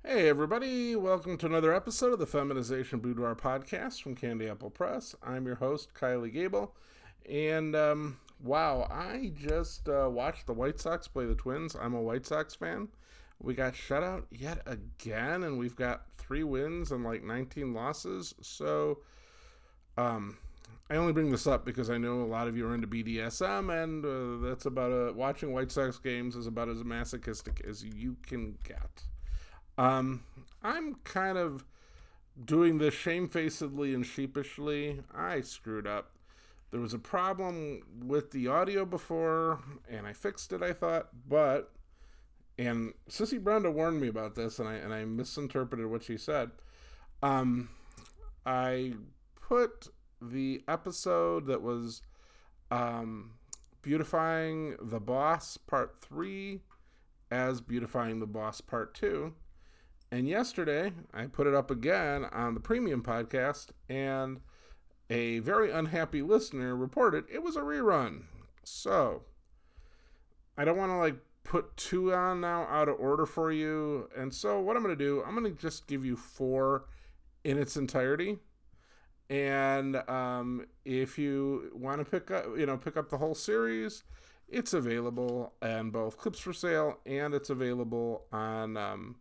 Hey everybody, welcome to another episode of the Feminization Boudoir podcast from Candy Apple Press. I'm your host, Kylie Gable, and wow, I just watched the White Sox play the Twins. I'm a White Sox fan. We got shut out yet again, and we've got 3 wins and like 19 losses, so um, I only bring this up because I know a lot of you are into BDSM, and that's about watching White Sox games is about as masochistic as you can get. I'm kind of doing this shamefacedly and sheepishly. I screwed up. There was a problem with the audio before, and I fixed it, I thought, and Sissy Brenda warned me about this, and I misinterpreted what she said. Um, I put the episode that was um, Beautifying the Boss Part 3 as Beautifying the Boss Part 2. And yesterday, I put it up again on the premium podcast, and a very unhappy listener reported it was a rerun. So, I don't want to put 2 on now out of order for you. And so, what I'm going to do, I'm going to just give you 4 in its entirety. And if you want to pick up the whole series, it's available on both Clips for Sale, and it's available on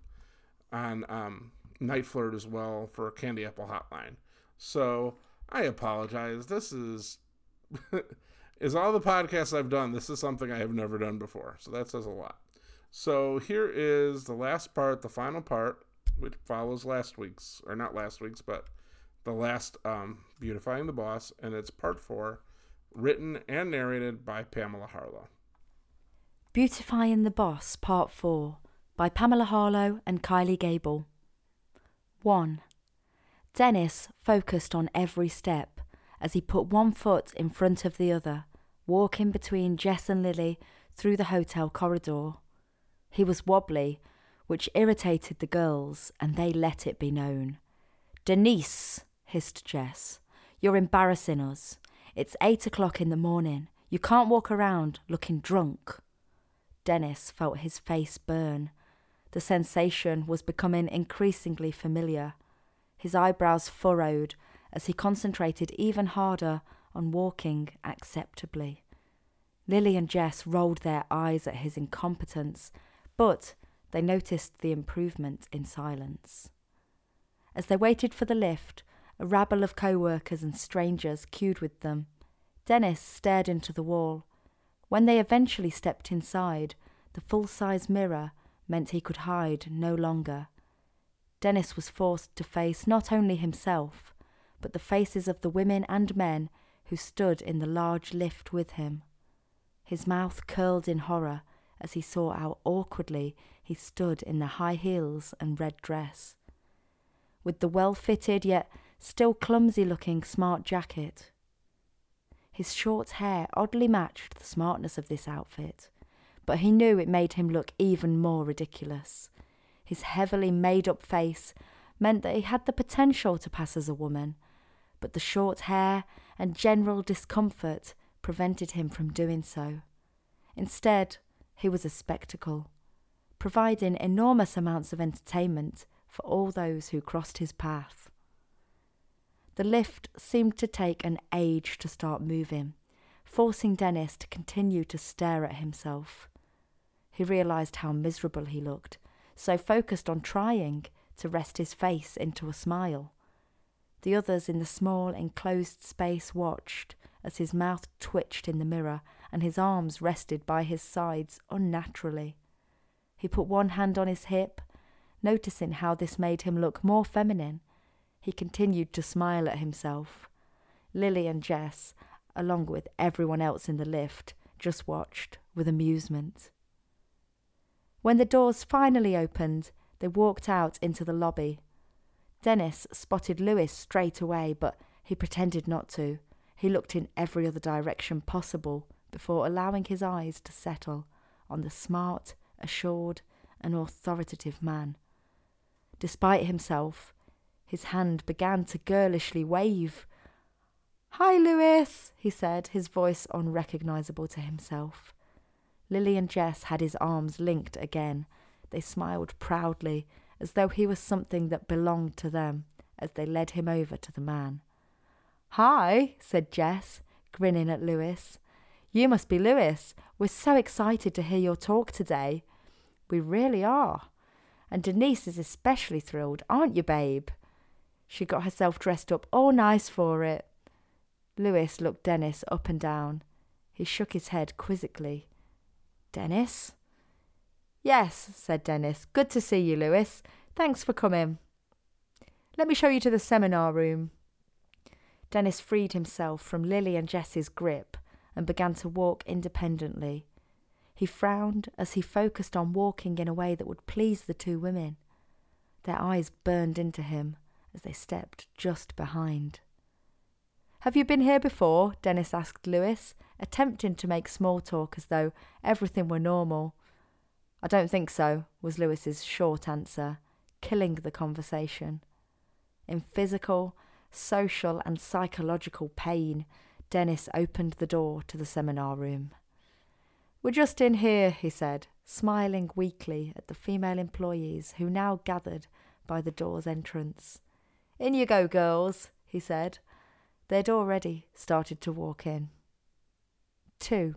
Night Flirt as well for Candy Apple Hotline. So I apologize. This is is all the podcasts I've done. This is something I have never done before. So that says a lot. So here is the last part, the final part, which follows last week's, or not last week's, but the last Beautifying the Boss, and it's part 4, written and narrated by Pamela Harlow. Beautifying the Boss, Part 4, by Pamela Harlow and Kylie Gable. 1. Dennis focused on every step as he put one foot in front of the other, walking between Jess and Lily through the hotel corridor. He was wobbly, which irritated the girls, and they let it be known. "Denise," hissed Jess, "you're embarrassing us. It's 8 o'clock in the morning. You can't walk around looking drunk." Dennis felt his face burn. The sensation was becoming increasingly familiar. His eyebrows furrowed as he concentrated even harder on walking acceptably. Lily and Jess rolled their eyes at his incompetence, but they noticed the improvement in silence. As they waited for the lift, a rabble of co-workers and strangers queued with them. Dennis stared into the wall. When they eventually stepped inside, the full-size mirror meant he could hide no longer. Dennis was forced to face not only himself, but the faces of the women and men who stood in the large lift with him. His mouth curled in horror as he saw how awkwardly he stood in the high heels and red dress. With the well-fitted yet still clumsy-looking smart jacket. His short hair oddly matched the smartness of this outfit, but he knew it made him look even more ridiculous. His heavily made-up face meant that he had the potential to pass as a woman, but the short hair and general discomfort prevented him from doing so. Instead, he was a spectacle, providing enormous amounts of entertainment for all those who crossed his path. The lift seemed to take an age to start moving, forcing Dennis to continue to stare at himself. He realised how miserable he looked, so focused on trying to rest his face into a smile. The others in the small enclosed space watched as his mouth twitched in the mirror and his arms rested by his sides unnaturally. He put one hand on his hip, noticing how this made him look more feminine. He continued to smile at himself. Lily and Jess, along with everyone else in the lift, just watched with amusement. When the doors finally opened, they walked out into the lobby. Dennis spotted Lewis straight away, but he pretended not to. He looked in every other direction possible before allowing his eyes to settle on the smart, assured, and authoritative man. Despite himself, his hand began to girlishly wave. "Hi, Lewis," he said, his voice unrecognisable to himself. Lily and Jess had his arms linked again. They smiled proudly as though he was something that belonged to them, as they led him over to the man. "Hi," said Jess, grinning at Lewis. "You must be Lewis. We're so excited to hear your talk today." "We really are. And Denise is especially thrilled, aren't you, babe?" She got herself dressed up all nice for it. Lewis looked Dennis up and down. He shook his head quizzically. "Dennis?" "Yes," said Dennis. "Good to see you, Lewis. Thanks for coming. Let me show you to the seminar room." Dennis freed himself from Lily and Jess's grip and began to walk independently. He frowned as he focused on walking in a way that would please the two women. Their eyes burned into him as they stepped just behind. "Have you been here before?" Dennis asked Lewis, attempting to make small talk as though everything were normal. "I don't think so," was Lewis's short answer, killing the conversation. In physical, social and psychological pain, Dennis opened the door to the seminar room. "We're just in here," he said, smiling weakly at the female employees who now gathered by the door's entrance. "In you go, girls," he said. They'd already started to walk in. 2.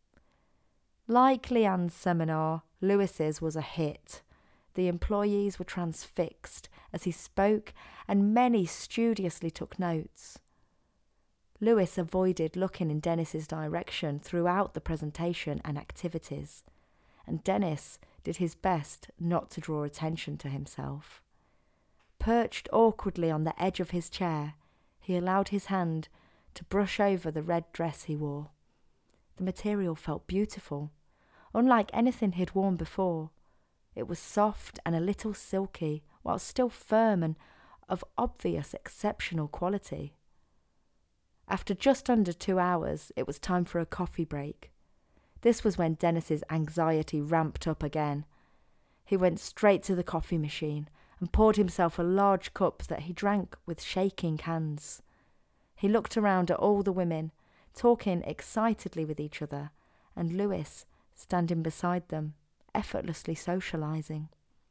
Like Leanne's seminar, Lewis's was a hit. The employees were transfixed as he spoke, and many studiously took notes. Lewis avoided looking in Dennis's direction throughout the presentation and activities, and Dennis did his best not to draw attention to himself. Perched awkwardly on the edge of his chair, he allowed his hand to brush over the red dress he wore. The material felt beautiful, unlike anything he'd worn before. It was soft and a little silky, while still firm and of obvious exceptional quality. After just under 2 hours, it was time for a coffee break. This was when Dennis's anxiety ramped up again. He went straight to the coffee machine and poured himself a large cup that he drank with shaking hands. He looked around at all the women, talking excitedly with each other, and Lewis standing beside them, effortlessly socialising.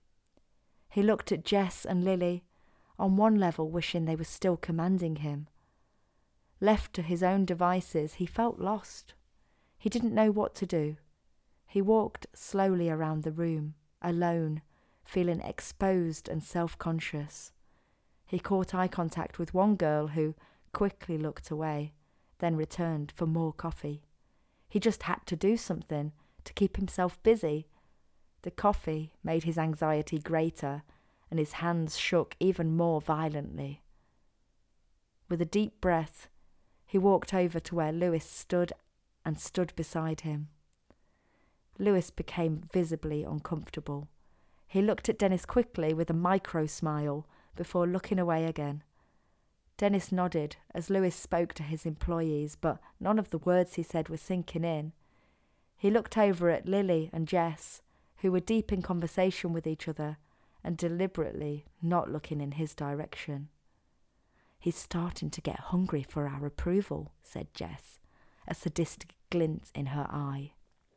He looked at Jess and Lily, on one level wishing they were still commanding him. Left to his own devices, he felt lost. He didn't know what to do. He walked slowly around the room, alone, feeling exposed and self-conscious. He caught eye contact with one girl who quickly looked away, then returned for more coffee. He just had to do something to keep himself busy. The coffee made his anxiety greater, and his hands shook even more violently. With a deep breath, he walked over to where Lewis stood and stood beside him. Lewis became visibly uncomfortable. He looked at Dennis quickly with a micro-smile before looking away again. Dennis nodded as Lewis spoke to his employees, but none of the words he said were sinking in. He looked over at Lily and Jess, who were deep in conversation with each other and deliberately not looking in his direction. "He's starting to get hungry for our approval," said Jess, a sadistic glint in her eye.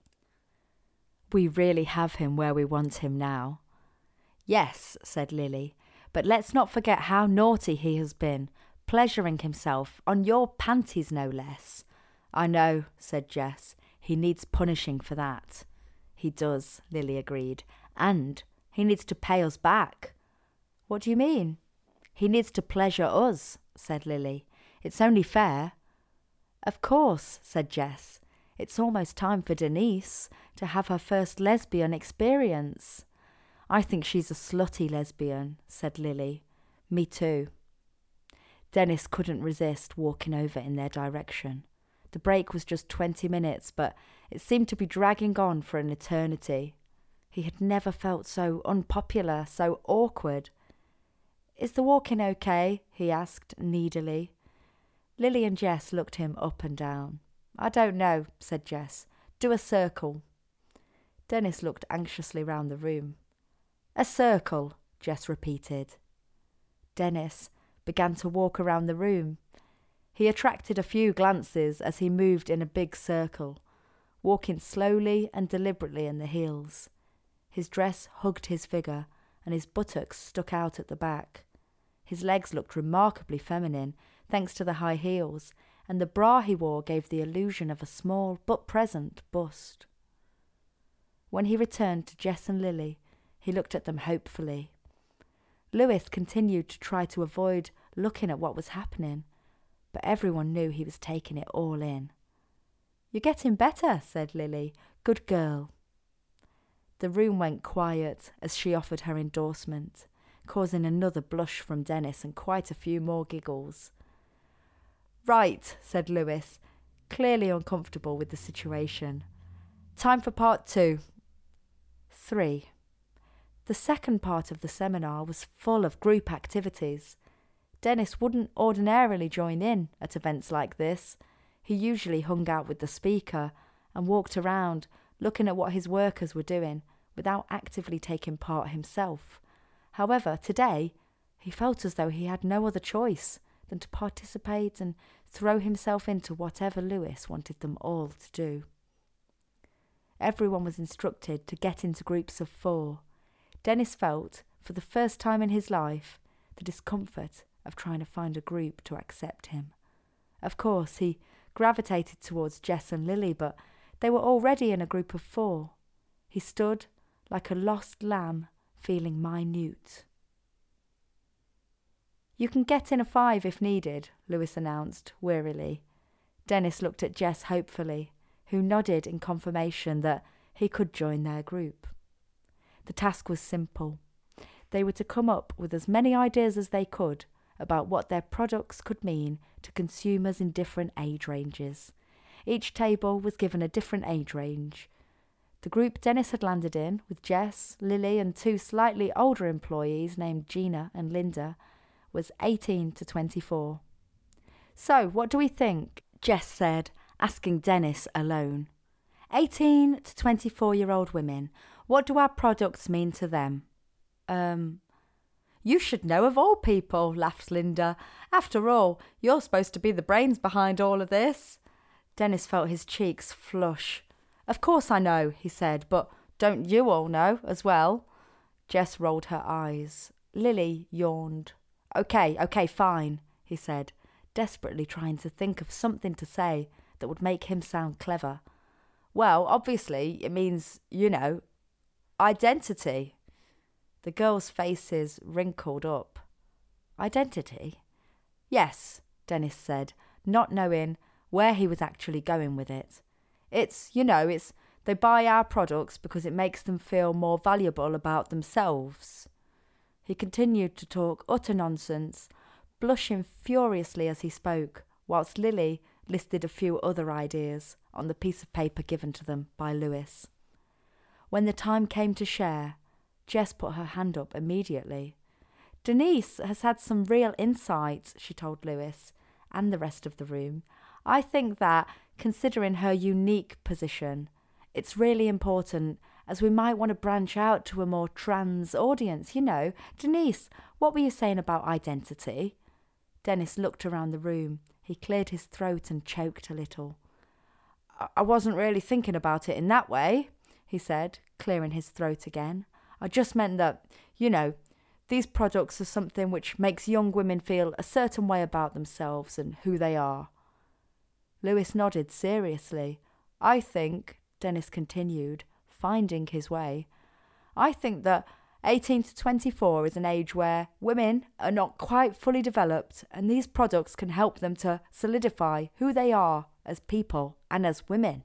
"We really have him where we want him now." "Yes," said Lily, "but let's not forget how naughty he has been, pleasuring himself on your panties no less." "I know," said Jess. "He needs punishing for that." "He does," Lily agreed. "And he needs to pay us back." "What do you mean?" "He needs to pleasure us," said Lily. "It's only fair." "Of course," said Jess. "It's almost time for Denise to have her first lesbian experience." "I think she's a slutty lesbian," said Lily. "Me too." Dennis couldn't resist walking over in their direction. The break was just 20 minutes, but it seemed to be dragging on for an eternity. He had never felt so unpopular, so awkward. "Is the walking okay?" he asked needily. Lily and Jess looked him up and down. "I don't know," said Jess. "Do a circle." Dennis looked anxiously round the room. "A circle," Jess repeated. Dennis began to walk around the room. He attracted a few glances as he moved in a big circle, walking slowly and deliberately in the heels. His dress hugged his figure, and his buttocks stuck out at the back. His legs looked remarkably feminine, thanks to the high heels, and the bra he wore gave the illusion of a small but present bust. When he returned to Jess and Lily, he looked at them hopefully. Lewis continued to try to avoid looking at what was happening, but everyone knew he was taking it all in. "You're getting better," said Lily. "Good girl." The room went quiet as she offered her endorsement, causing another blush from Dennis and quite a few more giggles. "Right," said Lewis, clearly uncomfortable with the situation. "Time for part 2. 3. The second part of the seminar was full of group activities. Dennis wouldn't ordinarily join in at events like this. He usually hung out with the speaker and walked around looking at what his workers were doing without actively taking part himself. However, today he felt as though he had no other choice than to participate and throw himself into whatever Lewis wanted them all to do. Everyone was instructed to get into groups of 4. Dennis felt, for the first time in his life, the discomfort of trying to find a group to accept him. Of course, he gravitated towards Jess and Lily, but they were already in a group of 4. He stood like a lost lamb, feeling minute. "You can get in a 5 if needed," Lewis announced wearily. Dennis looked at Jess hopefully, who nodded in confirmation that he could join their group. The task was simple. They were to come up with as many ideas as they could about what their products could mean to consumers in different age ranges. Each table was given a different age range. The group Dennis had landed in, with Jess, Lily and 2 slightly older employees named Gina and Linda, was 18 to 24. "So, what do we think?" Jess said, asking Dennis alone. 18 to 24-year-old women. What do our products mean to them? You should know of all people, laughed Linda. After all, you're supposed to be the brains behind all of this. Dennis felt his cheeks flush. Of course I know, he said, but don't you all know as well? Jess rolled her eyes. Lily yawned. Okay, fine, he said, desperately trying to think of something to say that would make him sound clever. Well, obviously, it means, identity. The girls' faces wrinkled up. Identity? Yes, Dennis said, not knowing where he was actually going with it. It's they buy our products because it makes them feel more valuable about themselves. He continued to talk utter nonsense, blushing furiously as he spoke, whilst Lily listed a few other ideas on the piece of paper given to them by Lewis. When the time came to share, Jess put her hand up immediately. Denise has had some real insights, she told Lewis and the rest of the room. I think that, considering her unique position, it's really important, as we might want to branch out to a more trans audience, Denise, what were you saying about identity? Dennis looked around the room. He cleared his throat and choked a little. I wasn't really thinking about it in that way, he said, clearing his throat again. I just meant that, these products are something which makes young women feel a certain way about themselves and who they are. Lewis nodded seriously. I think, Dennis continued, finding his way, I think that 18 to 24 is an age where women are not quite fully developed, and these products can help them to solidify who they are as people and as women.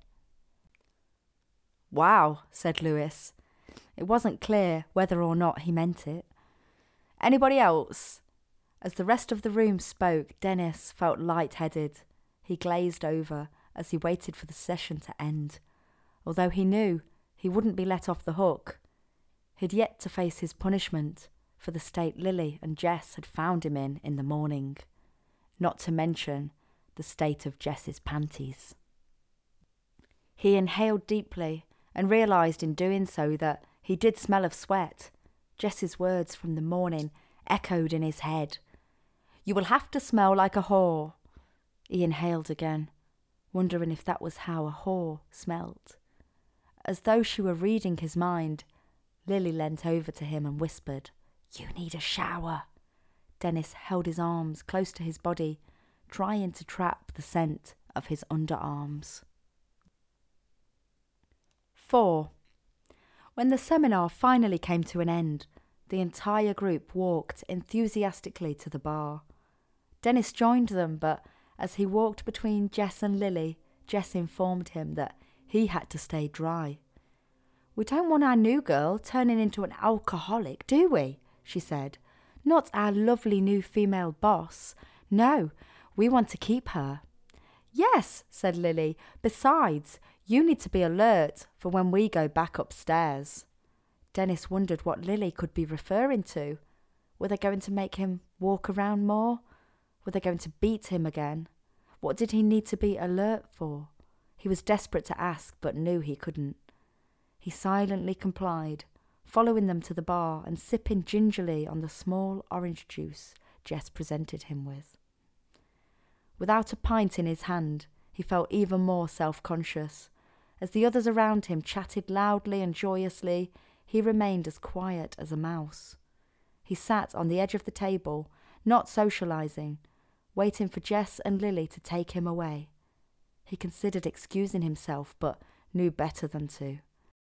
Wow, said Lewis. It wasn't clear whether or not he meant it. Anybody else? As the rest of the room spoke, Dennis felt light-headed. He glazed over as he waited for the session to end. Although he knew he wouldn't be let off the hook, he'd yet to face his punishment for the state Lily and Jess had found him in the morning. Not to mention the state of Jess's panties. He inhaled deeply and realised in doing so that he did smell of sweat. Jess's words from the morning echoed in his head. You will have to smell like a whore. He inhaled again, wondering if that was how a whore smelt. As though she were reading his mind, Lily leant over to him and whispered, "You need a shower." Dennis held his arms close to his body, trying to trap the scent of his underarms. 4. When the seminar finally came to an end, the entire group walked enthusiastically to the bar. Dennis joined them, but as he walked between Jess and Lily, Jess informed him that he had to stay dry. "We don't want our new girl turning into an alcoholic, do we?" she said. "Not our lovely new female boss. No, we want to keep her." "Yes," said Lily. "Besides, you need to be alert for when we go back upstairs." Dennis wondered what Lily could be referring to. Were they going to make him walk around more? Were they going to beat him again? What did he need to be alert for? He was desperate to ask, but knew he couldn't. He silently complied, following them to the bar and sipping gingerly on the small orange juice Jess presented him with. Without a pint in his hand, he felt even more self-conscious. As the others around him chatted loudly and joyously, he remained as quiet as a mouse. He sat on the edge of the table, not socialising, waiting for Jess and Lily to take him away. He considered excusing himself, but knew better than to.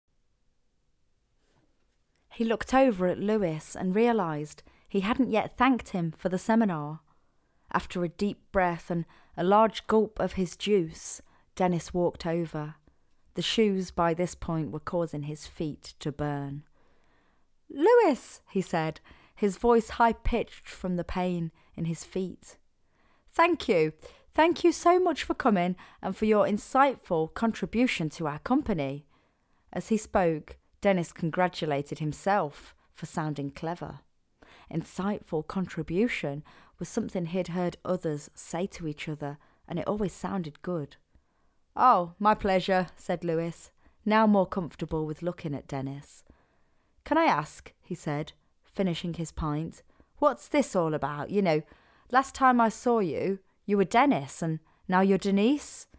He looked over at Lewis and realised he hadn't yet thanked him for the seminar. After a deep breath and a large gulp of his juice, Dennis walked over. The shoes by this point were causing his feet to burn. "Lewis," he said, his voice high-pitched from the pain in his feet. Thank you so much for coming and for your insightful contribution to our company." As he spoke, Dennis congratulated himself for sounding clever. Insightful contribution was something he'd heard others say to each other, and it always sounded good. "Oh, my pleasure," said Lewis, now more comfortable with looking at Dennis. "Can I ask," he said, finishing his pint, "what's this all about? You know, last time I saw you, you were Dennis, and now you're Denise?"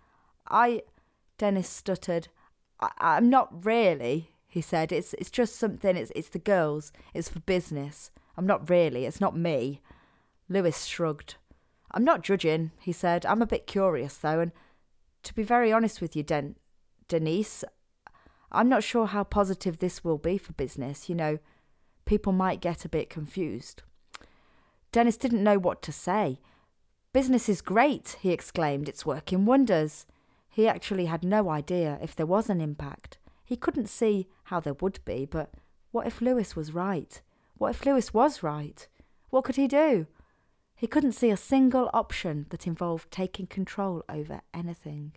Dennis stuttered. I'm not really," he said. It's just something, it's the girls, it's for business. I'm not really, it's not me." Lewis shrugged. "I'm not judging," he said. "I'm a bit curious, though, and to be very honest with you, Denise, I'm not sure how positive this will be for business. You know, people might get a bit confused." Dennis didn't know what to say. "Business is great," he exclaimed. "It's working wonders." He actually had no idea if there was an impact. He couldn't see how there would be, but what if Lewis was right? What if Lewis was right? What could he do? He couldn't see a single option that involved taking control over anything.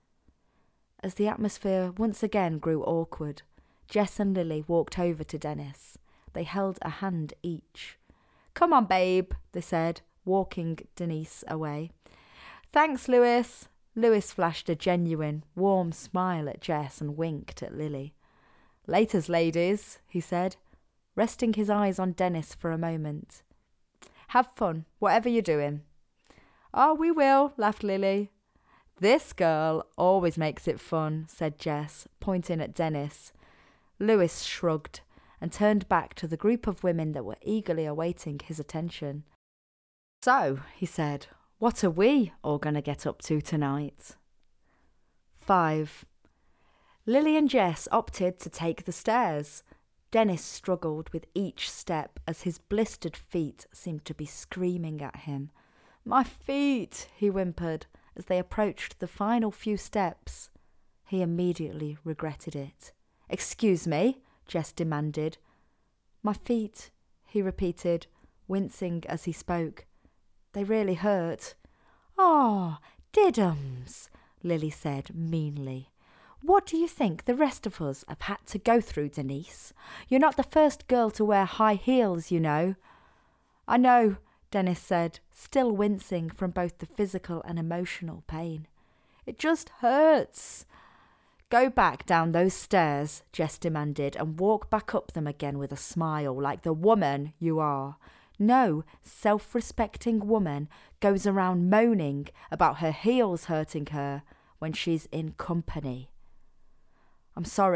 As the atmosphere once again grew awkward, Jess and Lily walked over to Dennis. They held a hand each. "Come on, babe," they said, walking Denise away. "Thanks, Lewis." Lewis flashed a genuine, warm smile at Jess and winked at Lily. "Laters, ladies," he said, resting his eyes on Dennis for a moment. "Have fun, whatever you're doing." "Oh, we will," laughed Lily. "This girl always makes it fun," said Jess, pointing at Dennis. Lewis shrugged and turned back to the group of women that were eagerly awaiting his attention. "So," he said, "what are we all going to get up to tonight?" 5. Lily and Jess opted to take the stairs. Dennis struggled with each step as his blistered feet seemed to be screaming at him. "My feet," he whimpered as they approached the final few steps. He immediately regretted it. "Excuse me," Jess demanded. "My feet," he repeated, wincing as he spoke. "They really hurt." "Oh, diddums," Lily said meanly. "What do you think the rest of us have had to go through, Denise? You're not the first girl to wear high heels, you know." "I know," Dennis said, still wincing from both the physical and emotional pain. "It just hurts." "Go back down those stairs," Jess demanded, "and walk back up them again with a smile, like the woman you are. No self-respecting woman goes around moaning about her heels hurting her when she's in company." "I'm sorry,"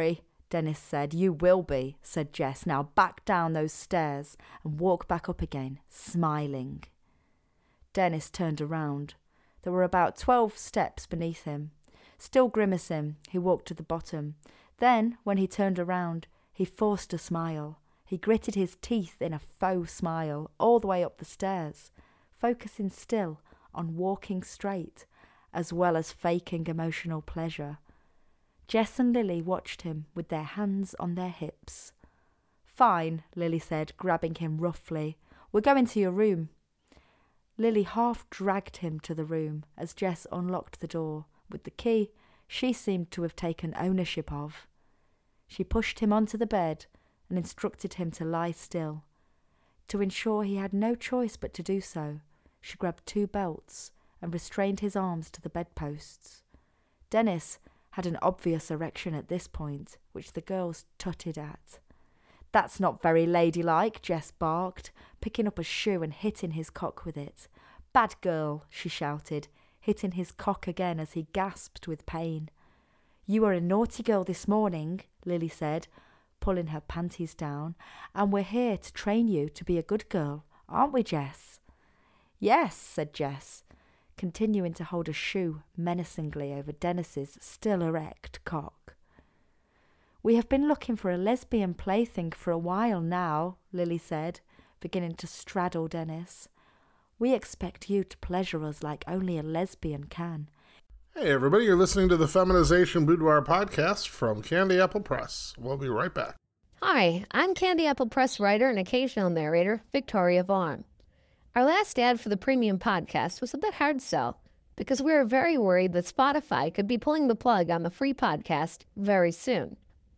Dennis said. "You will be," said Jess. "Now back down those stairs and walk back up again, smiling." Dennis turned around. There were about 12 steps beneath him. Still grimacing, he walked to the bottom. Then, when he turned around, he forced a smile. He gritted his teeth in a faux smile all the way up the stairs, focusing still on walking straight, as well as faking emotional pleasure. Jess and Lily watched him with their hands on their hips. "Fine," Lily said, grabbing him roughly. "We're going to your room." Lily half dragged him to the room as Jess unlocked the door with the key she seemed to have taken ownership of. She pushed him onto the bed and instructed him to lie still. To ensure he had no choice but to do so, she grabbed 2 belts and restrained his arms to the bedposts. Dennis had an obvious erection at this point, which the girls tutted at. "That's not very ladylike," Jess barked, picking up a shoe and hitting his cock with it. "Bad girl," she shouted, hitting his cock again as he gasped with pain. "You were a naughty girl this morning," Lily said, pulling her panties down, "and we're here to train you to be a good girl, aren't we, Jess?" "Yes," said Jess, continuing to hold a shoe menacingly over Dennis's still erect cock. "We have been looking for a lesbian plaything for a while now," Lily said, beginning to straddle Dennis. "We expect you to pleasure us like only a lesbian can." Hey everybody, you're listening to the Feminization Boudoir podcast from Candy Apple Press. We'll be right back. Hi, I'm Candy Apple Press writer and occasional narrator, Victoria Vaughn. Our last ad for the premium podcast was a bit hard sell because we were very worried that Spotify could be pulling the plug on the free podcast very soon.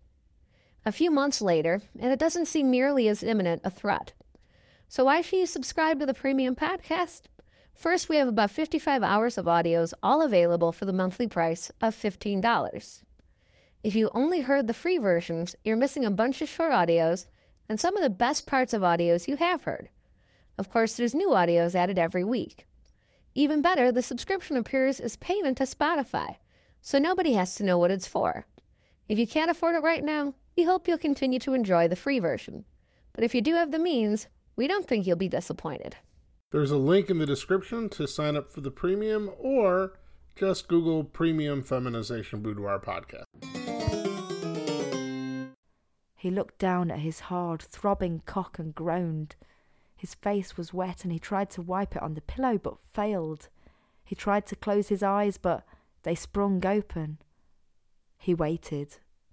A few months later, and it doesn't seem nearly as imminent a threat. So why should you subscribe to the premium podcast? First, we have about 55 hours of audios, all available for the monthly price of $15. If you only heard the free versions, you're missing a bunch of short audios and some of the best parts of audios you have heard. Of course, there's new audios added every week. Even better, the subscription appears as payment to Spotify, so nobody has to know what it's for. If you can't afford it right now, we hope you'll continue to enjoy the free version. But if you do have the means, we don't think you'll be disappointed. There's a link in the description to sign up for the premium, or just Google Premium Feminization Boudoir Podcast. He looked down at his hard, throbbing cock and groaned. His face was wet and he tried to wipe it on the pillow but failed. He tried to close his eyes but they sprung open. He waited.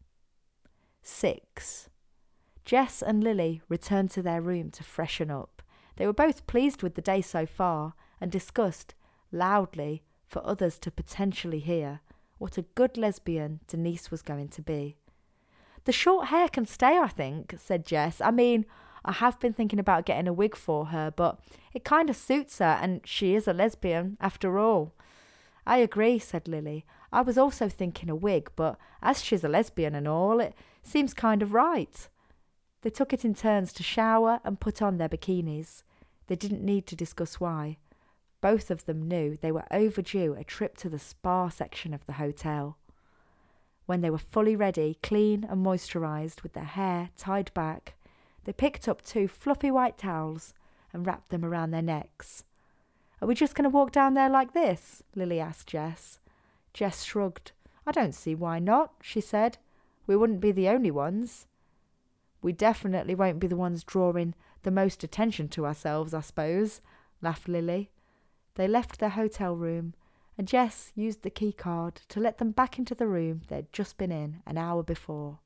6. Jess and Lily returned to their room to freshen up. They were both pleased with the day so far and discussed, loudly, for others to potentially hear, what a good lesbian Denise was going to be. "The short hair can stay, I think," said Jess. "I mean, I have been thinking about getting a wig for her, but it kind of suits her, and she is a lesbian, after all." "I agree," said Lily. "I was also thinking a wig, but as she's a lesbian and all, it seems kind of right." They took it in turns to shower and put on their bikinis. They didn't need to discuss why. Both of them knew they were overdue a trip to the spa section of the hotel. When they were fully ready, clean and moisturised, with their hair tied back, they picked up 2 fluffy white towels and wrapped them around their necks. "Are we just going to walk down there like this?" Lily asked Jess. Jess shrugged. "I don't see why not," she said. "We wouldn't be the only ones." "We definitely won't be the ones drawing the most attention to ourselves, I suppose," laughed Lily. They left their hotel room, and Jess used the key card to let them back into the room they'd just been in an hour before.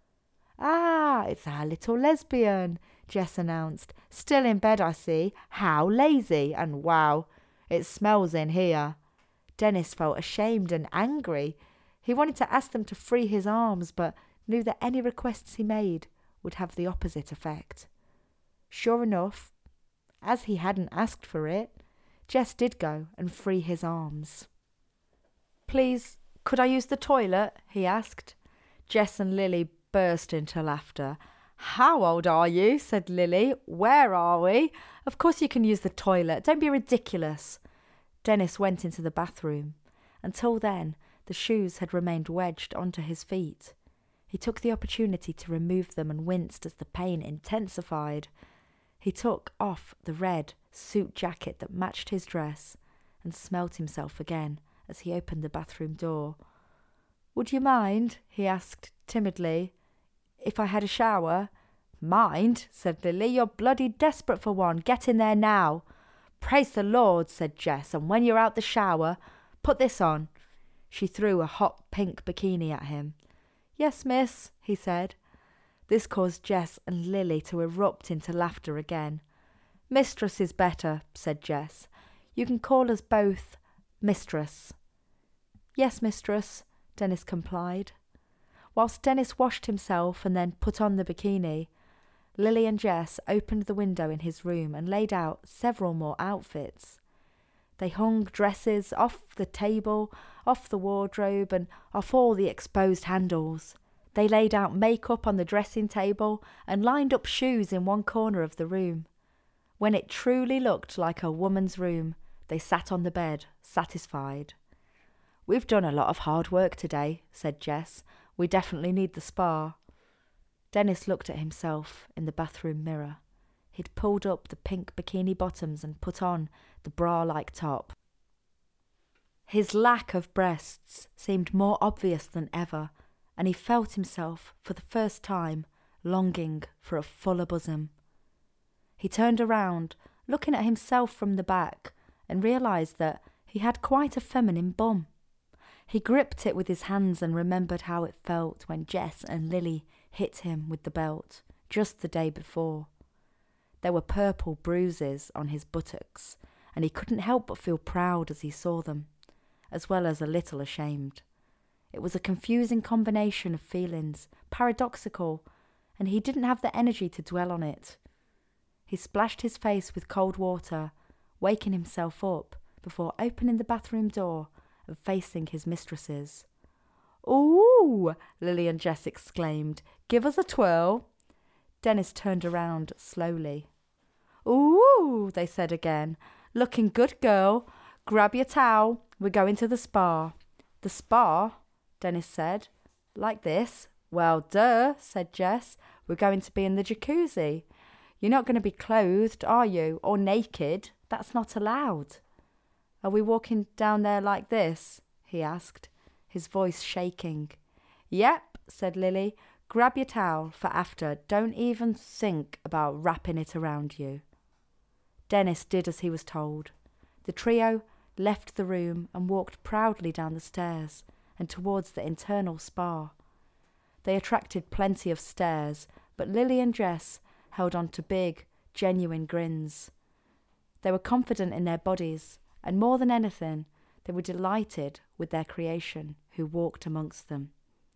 "Ah, it's our little lesbian," Jess announced. "Still in bed, I see. How lazy, and wow, it smells in here." Dennis felt ashamed and angry. He wanted to ask them to free his arms, but knew that any requests he made would have the opposite effect. Sure enough, as he hadn't asked for it, Jess did go and free his arms. "Please, could I use the toilet?" he asked. Jess and Lily burst into laughter. "How old are you?" said Lily. "Where are we? Of course you can use the toilet. Don't be ridiculous." Dennis went into the bathroom. Until then, the shoes had remained wedged onto his feet. He took the opportunity to remove them and winced as the pain intensified. He took off the red suit jacket that matched his dress and smelt himself again as he opened the bathroom door. "Would you mind," he asked timidly, "if I had a shower?" "Mind?" said Lily. "You're bloody desperate for one. Get in there now." "Praise the Lord," said Jess, "and when you're out the shower, put this on." She threw a hot pink bikini at him. "Yes, miss," he said. This caused Jess and Lily to erupt into laughter again. "Mistress is better," said Jess. "You can call us both Mistress." "Yes, mistress," Dennis complied. Whilst Dennis washed himself and then put on the bikini, Lily and Jess opened the window in his room and laid out several more outfits. They hung dresses off the table, off the wardrobe, and off all the exposed handles. They laid out makeup on the dressing table and lined up shoes in one corner of the room. When it truly looked like a woman's room, they sat on the bed, satisfied. "We've done a lot of hard work today," said Jess. "We definitely need the spa." Dennis looked at himself in the bathroom mirror. He'd pulled up the pink bikini bottoms and put on the bra-like top. His lack of breasts seemed more obvious than ever, and he felt himself, for the first time, longing for a fuller bosom. He turned around, looking at himself from the back, and realised that he had quite a feminine bum. He gripped it with his hands and remembered how it felt when Jess and Lily hit him with the belt just the day before. There were purple bruises on his buttocks, and he couldn't help but feel proud as he saw them, as well as a little ashamed. It was a confusing combination of feelings, paradoxical, and he didn't have the energy to dwell on it. He splashed his face with cold water, waking himself up before opening the bathroom door and facing his mistresses. "Ooh!" Lily and Jess exclaimed. "Give us a twirl." Dennis turned around slowly. "Ooh!" they said again. "Looking good, girl. Grab your towel. We're going to the spa." "The spa?" Dennis said. "Like this?" "Well, duh," said Jess. "We're going to be in the jacuzzi. You're not going to be clothed, are you? Or naked? That's not allowed." "Are we walking down there like this?" he asked, his voice shaking. "Yep," said Lily. "Grab your towel for after. Don't even think about wrapping it around you." Dennis did as he was told. The trio left the room and walked proudly down the stairs and towards the internal spa. They attracted plenty of stares, but Lily and Jess held on to big, genuine grins. They were confident in their bodies, and more than anything, they were delighted with their creation who walked amongst them.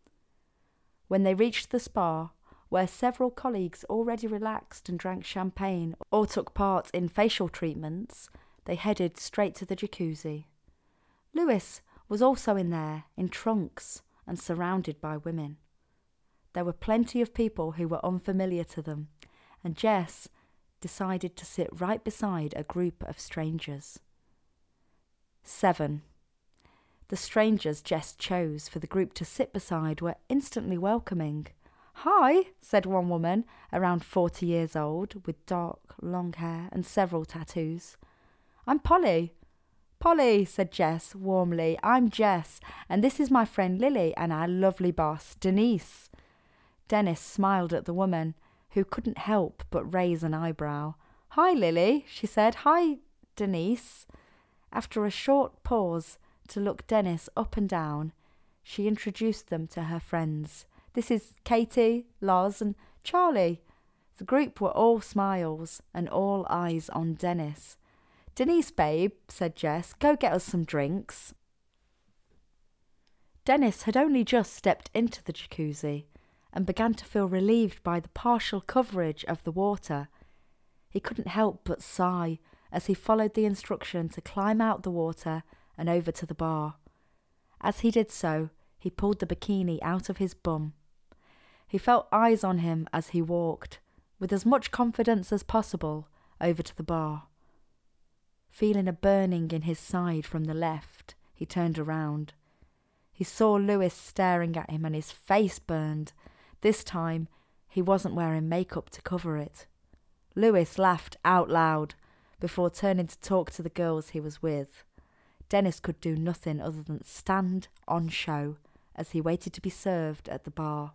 When they reached the spa, where several colleagues already relaxed and drank champagne or took part in facial treatments, they headed straight to the jacuzzi. Lewis was also in there, in trunks and surrounded by women. There were plenty of people who were unfamiliar to them, and Jess decided to sit right beside a group of strangers. 7. The strangers Jess chose for the group to sit beside were instantly welcoming. "Hi," said one woman, around 40 years old, with dark, long hair and several tattoos. "I'm Polly." "Polly," said Jess warmly. "I'm Jess, and this is my friend Lily and our lovely boss, Denise." Dennis smiled at the woman, who couldn't help but raise an eyebrow. "Hi, Lily," she said. "Hi, Denise." After a short pause to look Dennis up and down, she introduced them to her friends. "This is Katie, Loz, and Charlie." The group were all smiles and all eyes on Dennis. "Denise, babe," said Jess, "go get us some drinks." Dennis had only just stepped into the jacuzzi and began to feel relieved by the partial coverage of the water. He couldn't help but sigh as he followed the instruction to climb out the water and over to the bar. As he did so, he pulled the bikini out of his bum. He felt eyes on him as he walked, with as much confidence as possible, over to the bar. Feeling a burning in his side from the left, he turned around. He saw Lewis staring at him and his face burned. This time, he wasn't wearing makeup to cover it. Lewis laughed out loud before turning to talk to the girls he was with. Dennis could do nothing other than stand on show as he waited to be served at the bar.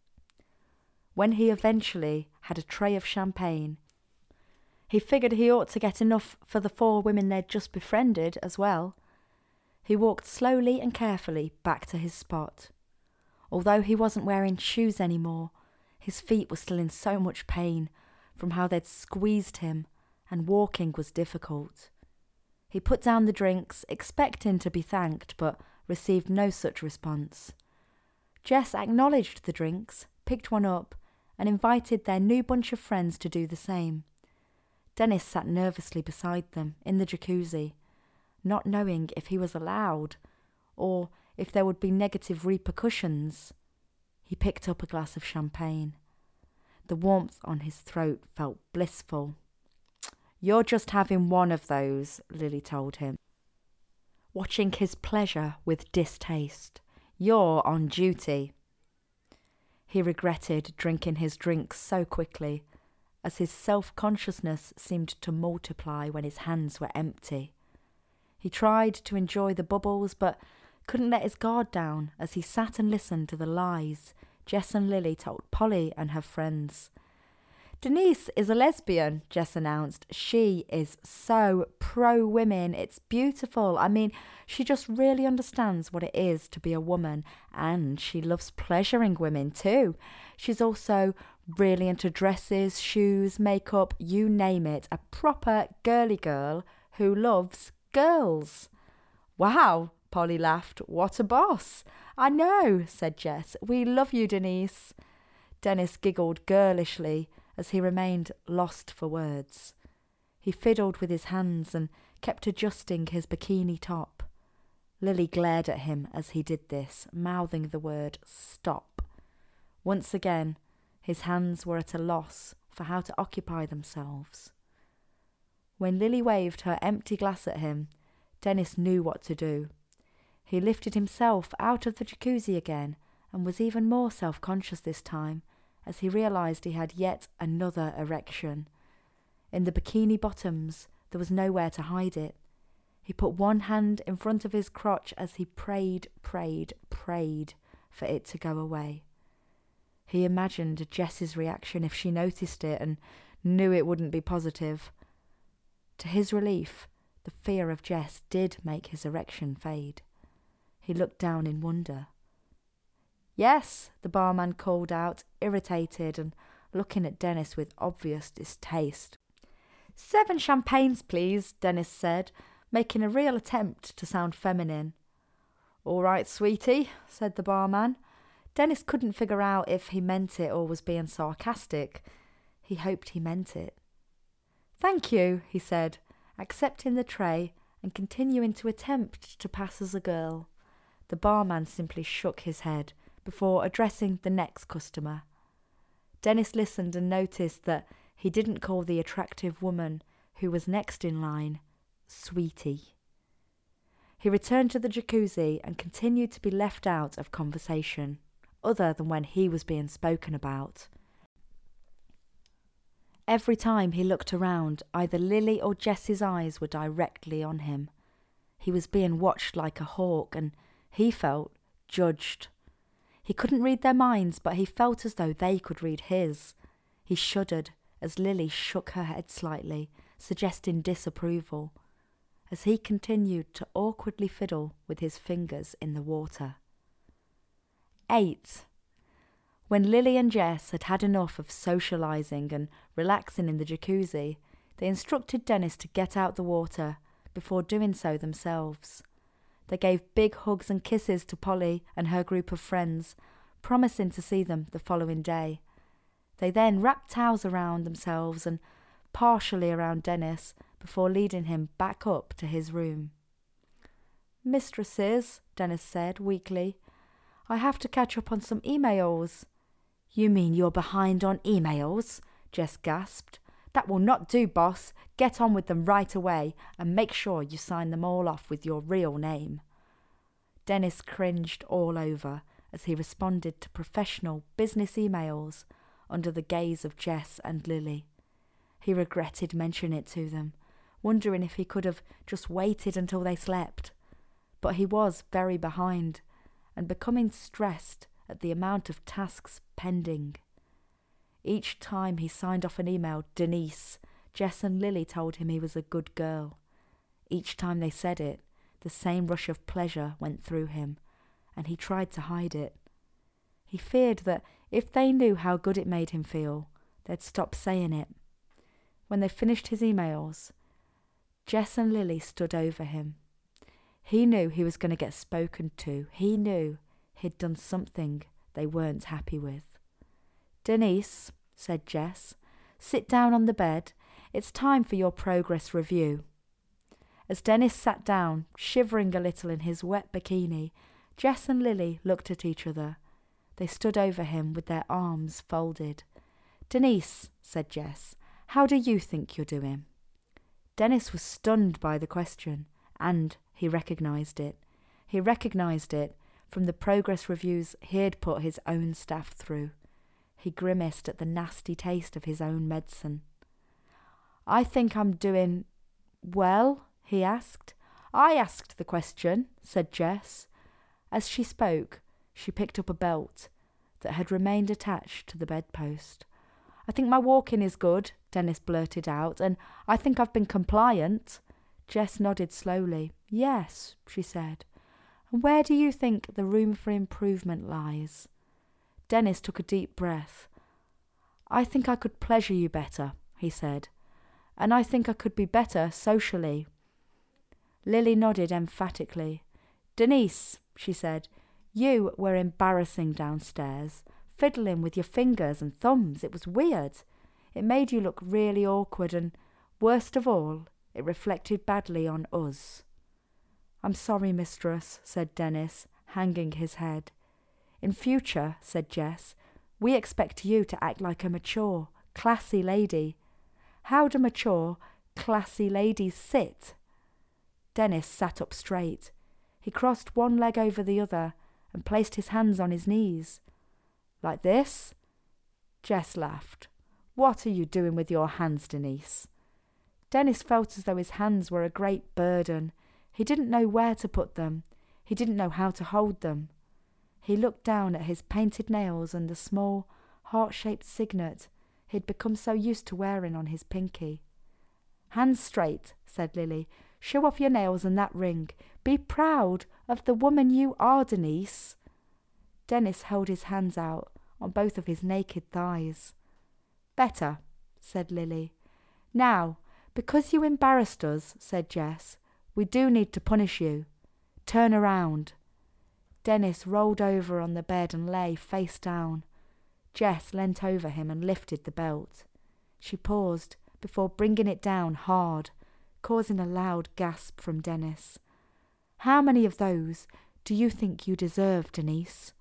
When he eventually had a tray of champagne, he figured he ought to get enough for the 4 women they'd just befriended as well. He walked slowly and carefully back to his spot. Although he wasn't wearing shoes anymore, his feet were still in so much pain from how they'd squeezed him, and walking was difficult. He put down the drinks, expecting to be thanked, but received no such response. Jess acknowledged the drinks, picked one up, and invited their new bunch of friends to do the same. Dennis sat nervously beside them in the jacuzzi, not knowing if he was allowed or if there would be negative repercussions. He picked up a glass of champagne. The warmth on his throat felt blissful. "You're just having one of those," Lily told him, watching his pleasure with distaste. "You're on duty." He regretted drinking his drinks so quickly, as his self-consciousness seemed to multiply when his hands were empty. He tried to enjoy the bubbles, but couldn't let his guard down as he sat and listened to the lies Jess and Lily told Polly and her friends. "Denise is a lesbian," Jess announced. "She is so pro-women. It's beautiful. I mean, she just really understands what it is to be a woman, and she loves pleasuring women too. She's also really into dresses, shoes, makeup, you name it. A proper girly girl who loves girls." "Wow," Polly laughed. "What a boss." "I know," said Jess. "We love you, Denise." Dennis giggled girlishly as he remained lost for words. He fiddled with his hands and kept adjusting his bikini top. Lily glared at him as he did this, mouthing the word "stop." Once again, his hands were at a loss for how to occupy themselves. When Lily waved her empty glass at him, Dennis knew what to do. He lifted himself out of the jacuzzi again and was even more self-conscious this time as he realised he had yet another erection. In the bikini bottoms, there was nowhere to hide it. He put one hand in front of his crotch as he prayed for it to go away. He imagined Jess's reaction if she noticed it and knew it wouldn't be positive. To his relief, the fear of Jess did make his erection fade. He looked down in wonder. "Yes," the barman called out, irritated and looking at Dennis with obvious distaste. "7 champagnes, please," Dennis said, making a real attempt to sound feminine. "All right, sweetie," said the barman. Dennis couldn't figure out if he meant it or was being sarcastic. He hoped he meant it. "Thank you," he said, accepting the tray and continuing to attempt to pass as a girl. The barman simply shook his head before addressing the next customer. Dennis listened and noticed that he didn't call the attractive woman who was next in line sweetie. He returned to the jacuzzi and continued to be left out of conversation, other than when he was being spoken about. Every time he looked around, either Lily or Jess's eyes were directly on him. He was being watched like a hawk, and he felt judged. He couldn't read their minds, but he felt as though they could read his. He shuddered as Lily shook her head slightly, suggesting disapproval, as he continued to awkwardly fiddle with his fingers in the water. 8. When Lily and Jess had had enough of socialising and relaxing in the jacuzzi, they instructed Dennis to get out the water before doing so themselves. They gave big hugs and kisses to Polly and her group of friends, promising to see them the following day. They then wrapped towels around themselves and partially around Dennis before leading him back up to his room. "Mistresses," Dennis said weakly, "I have to catch up on some emails." "You mean you're behind on emails?" Jess gasped. "That will not do, boss. Get on with them right away and make sure you sign them all off with your real name." Dennis cringed all over as he responded to professional business emails under the gaze of Jess and Lily. He regretted mentioning it to them, wondering if he could have just waited until they slept. But he was very behind and becoming stressed at the amount of tasks pending. Each time he signed off an email, Denise, Jess and Lily told him he was a good girl. Each time they said it, the same rush of pleasure went through him, and he tried to hide it. He feared that if they knew how good it made him feel, they'd stop saying it. When they finished his emails, Jess and Lily stood over him. He knew he was going to get spoken to. He knew he'd done something they weren't happy with. "Denise," said Jess, "sit down on the bed. It's time for your progress review." As Dennis sat down, shivering a little in his wet bikini, Jess and Lily looked at each other. They stood over him with their arms folded. "Denise," said Jess, "how do you think you're doing?" Dennis was stunned by the question, and he recognised it. He recognised it from the progress reviews he'd put his own staff through. He grimaced at the nasty taste of his own medicine. "I think I'm doing well?" he asked. "I asked the question," said Jess. As she spoke, she picked up a belt that had remained attached to the bedpost. "I think my walking is good," Dennis blurted out, "and I think I've been compliant." Jess nodded slowly. "Yes," she said. "And where do you think the room for improvement lies?" Dennis took a deep breath. "I think I could pleasure you better," he said. "And I think I could be better socially." Lily nodded emphatically. "Denise," she said, "you were embarrassing downstairs, fiddling with your fingers and thumbs. It was weird. It made you look really awkward and, worst of all, it reflected badly on us." "I'm sorry, mistress," said Dennis, hanging his head. "In future," said Jess, "we expect you to act like a mature, classy lady." "How do mature, classy ladies sit?" Dennis sat up straight. He crossed one leg over the other and placed his hands on his knees. "Like this?" Jess laughed. "What are you doing with your hands, Denise?" Dennis felt as though his hands were a great burden. He didn't know where to put them. He didn't know how to hold them. He looked down at his painted nails and the small, heart-shaped signet he'd become so used to wearing on his pinky. "Hands straight," said Lily. "Show off your nails and that ring. Be proud of the woman you are, Denise." Dennis held his hands out on both of his naked thighs. "Better," said Lily. "Now, because you embarrassed us," said Jess, "we do need to punish you. Turn around." Dennis rolled over on the bed and lay face down. Jess leant over him and lifted the belt. She paused before bringing it down hard, causing a loud gasp from Dennis. "How many of those do you think you deserve, Denise?"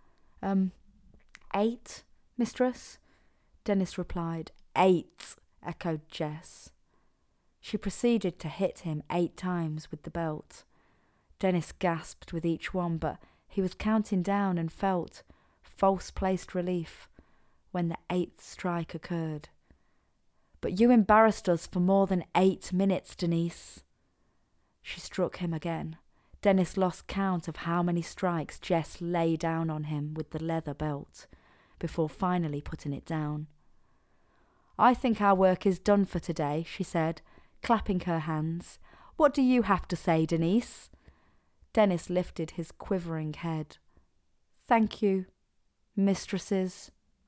8, mistress," Dennis replied. "8, echoed Jess. She proceeded to hit him 8 times with the belt. Dennis gasped with each one, but he was counting down and felt false-placed relief when the 8th strike occurred. "But you embarrassed us for more than 8 minutes, Denise." She struck him again. Dennis lost count of how many strikes Jess lay down on him with the leather belt, before finally putting it down. "I think our work is done for today," she said, clapping her hands. "What do you have to say, Denise?" Dennis lifted his quivering head. "Thank you, mistresses."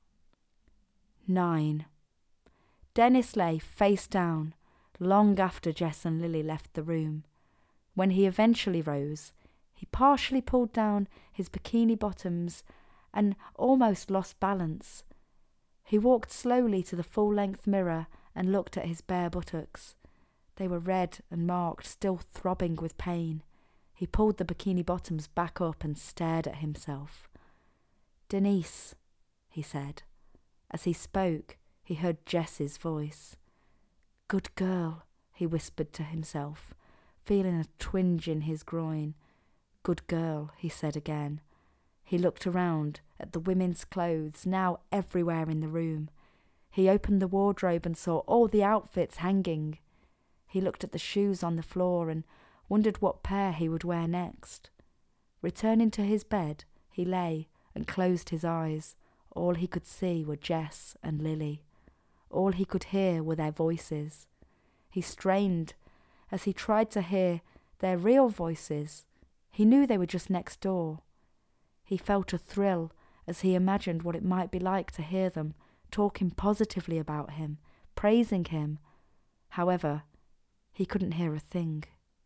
9. Dennis lay face down long after Jess and Lily left the room. When he eventually rose, he partially pulled down his bikini bottoms and almost lost balance. He walked slowly to the full-length mirror and looked at his bare buttocks. They were red and marked, still throbbing with pain. He pulled the bikini bottoms back up and stared at himself. "Denise," he said. As he spoke, he heard Jess's voice. "Good girl," he whispered to himself, feeling a twinge in his groin. "Good girl," he said again. He looked around at the women's clothes now everywhere in the room. He opened the wardrobe and saw all the outfits hanging. He looked at the shoes on the floor and wondered what pair he would wear next. Returning to his bed, he lay and closed his eyes. All he could see were Jess and Lily. All he could hear were their voices. He strained as he tried to hear their real voices. He knew they were just next door. He felt a thrill as he imagined what it might be like to hear them talking positively about him, praising him. However, he couldn't hear a thing.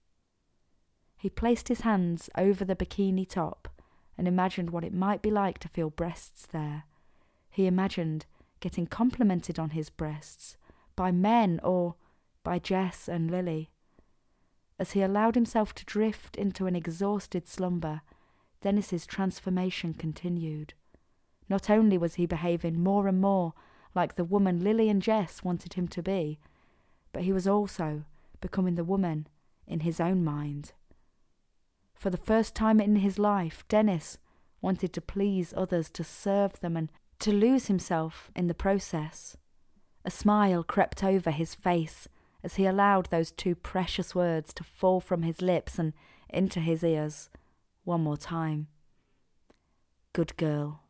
He placed his hands over the bikini top and imagined what it might be like to feel breasts there. He imagined getting complimented on his breasts by men or by Jess and Lily. As he allowed himself to drift into an exhausted slumber, Dennis's transformation continued. Not only was he behaving more and more like the woman Lily and Jess wanted him to be, but he was also becoming the woman in his own mind. For the first time in his life, Dennis wanted to please others, to serve them, and to lose himself in the process. A smile crept over his face as he allowed those two precious words to fall from his lips and into his ears one more time. Good girl.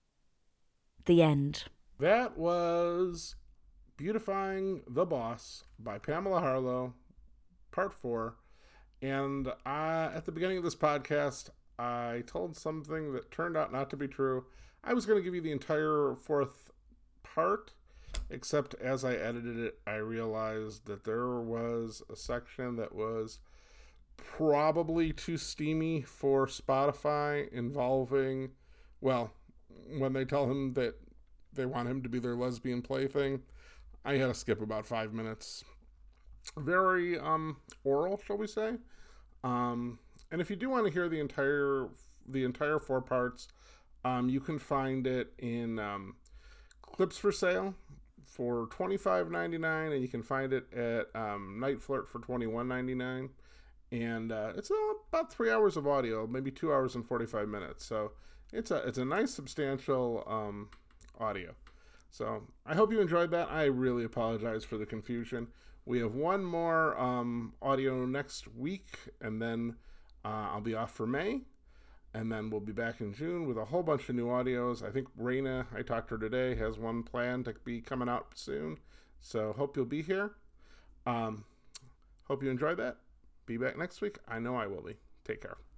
The end. That was Beautifying the Boss by Pamela Harlow, Part 4. And at the beginning of this podcast, I told something that turned out not to be true. I was going to give you the entire fourth part, except as I edited it, I realized that there was a section that was probably too steamy for Spotify involving, well, when they tell him that they want him to be their lesbian plaything, I had to skip about 5 minutes. Very oral, shall we say. And if you do want to hear the entire 4 parts, you can find it in Clips for Sale for $25.99, and you can find it at Night Flirt for $21.99. And it's about 3 hours of audio, maybe 2 hours and 45 minutes. So it's a nice substantial audio. So I hope you enjoyed that. I really apologize for the confusion. We have one more audio next week, and then I'll be off for May. And then we'll be back in June with a whole bunch of new audios. I think Raina, I talked to her today, has one planned to be coming out soon. So hope you'll be here. Hope you enjoyed that. Be back next week. I know I will be. Take care.